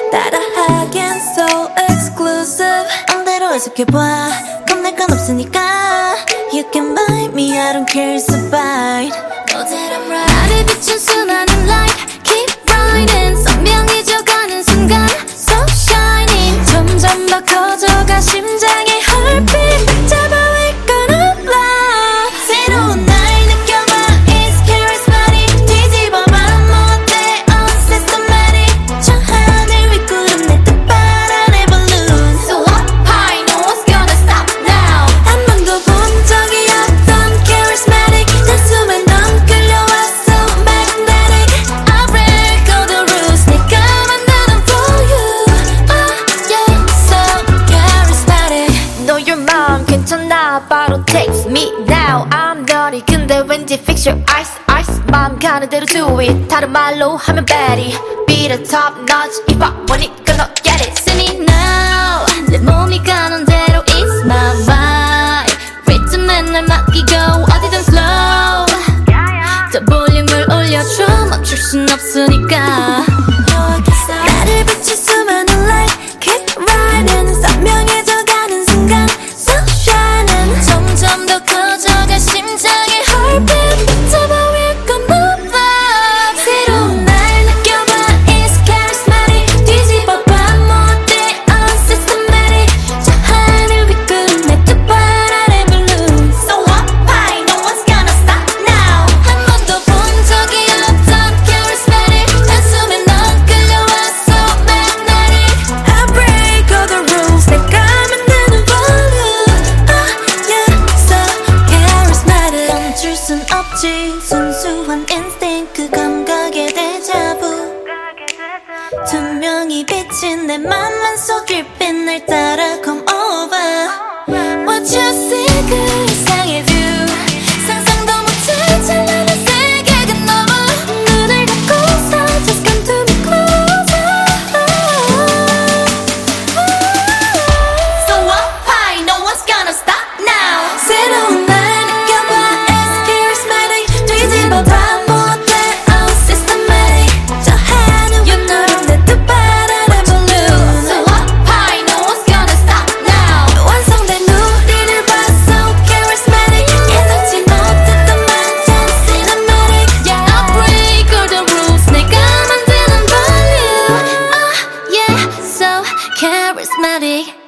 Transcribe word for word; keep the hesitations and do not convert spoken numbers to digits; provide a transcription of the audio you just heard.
따라하기엔 so exclusive. 맘대로 해석해봐, 겁낼 건 없으니까. You can buy me, I don't care, it's a bite. Know that I'm right. 나를 비춘 수많은 light, keep riding. 선명해져가는 순간, so shining. 점점 더 커져가 심장의 heartbeat. 잡아 we're gonna fly. 새로운 날 느껴봐, it's charismatic. 뒤집어봐, 뭐 어때, unsystematic. 저 하늘 위 구름 내 뜻바란 balloon. So up high, no one's gonna stop now. 한 번도 본 적이 없던 charismatic. 단숨에 넌 끌려와 so magnetic. I break all the rules, 내가 만드는 for you. Oh yeah, so charismatic. Know your mom 괜찮아 바로 text me now. I'm dirty 근데 왠지 fix your eyes eyes 마음 가는 대로 do it. 다른 말로 하면 Betty Beat it top notch if I want it gonna get it. Sing it now. 내 몸이 가는 대로 it's my vibe. 리듬에 날 맡기고 어디든 slow. 더 볼륨을 올려줘 멈출 순 없으니까. 나를 비춘 수많은 light keep riding. 선명해져가는 순간 so shining. 점점 더 커져가 심장의 heartbeat. 잡아 we're gonna fly. 새로운 날 느껴봐 it's charismatic. 뒤집어봐 뭐 어때 unsystematic. 저 하늘 위 구름 내 뜻바란 balloon. So up high, no one's gonna stop now. 한 번도 본 적이 없던 charismatic. 단숨에 넌 끌려와 so magnetic. I break all the rules, 내가 만드는 volume. Oh yeah, so charismatic. 멈출 순 없지 순수한 instinct. 그 감각의 데자부. 투명히 비친 내 맘만 속일빛 날 따라 come over. What you see 그 이상의 view. 상상도 못할 찬란한 세계가 넘어. 눈을 감고서 just come to me closer. So up high, no one's gonna stop now. 새로운 날 느껴봐 it's charismatic. 뒤집어봐 뭐 어때 unsystematic. 저 하늘 위 구름 내 뜻바란 balloon. So up high, no one's gonna stop now. 완성된 우리를 봐 so charismatic. 예상치 못했던 완전 cinematic. Yeah, I break all the rules, 내가 만드는 volume. Oh yeah, so charismatic.